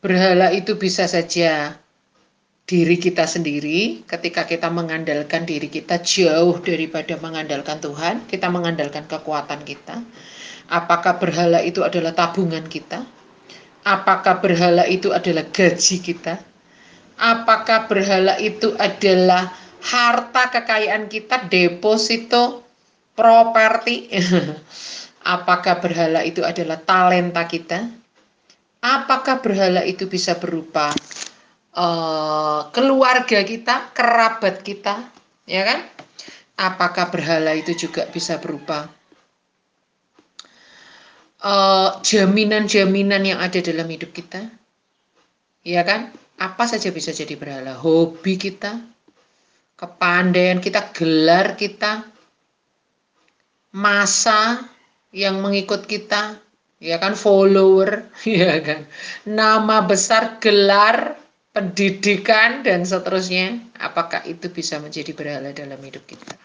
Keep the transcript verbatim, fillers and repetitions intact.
Berhala itu bisa saja diri kita sendiri, ketika kita mengandalkan diri kita jauh daripada mengandalkan Tuhan, kita mengandalkan kekuatan kita. Apakah berhala itu adalah tabungan kita? Apakah berhala itu adalah gaji kita? Apakah berhala itu adalah harta kekayaan kita, deposito, properti? Apakah berhala itu adalah talenta kita? Apakah berhala itu bisa berupa uh, keluarga kita, kerabat kita, ya kan? Apakah berhala itu juga bisa berupa jaminan-jaminan uh, yang ada dalam hidup kita, ya kan? Apa saja bisa jadi berhala. Hobi kita, kepandaian kita, gelar kita, masa yang mengikut kita, ya kan, follower, ya kan, nama besar, gelar, pendidikan, dan seterusnya. Apakah itu bisa menjadi berhala dalam hidup kita?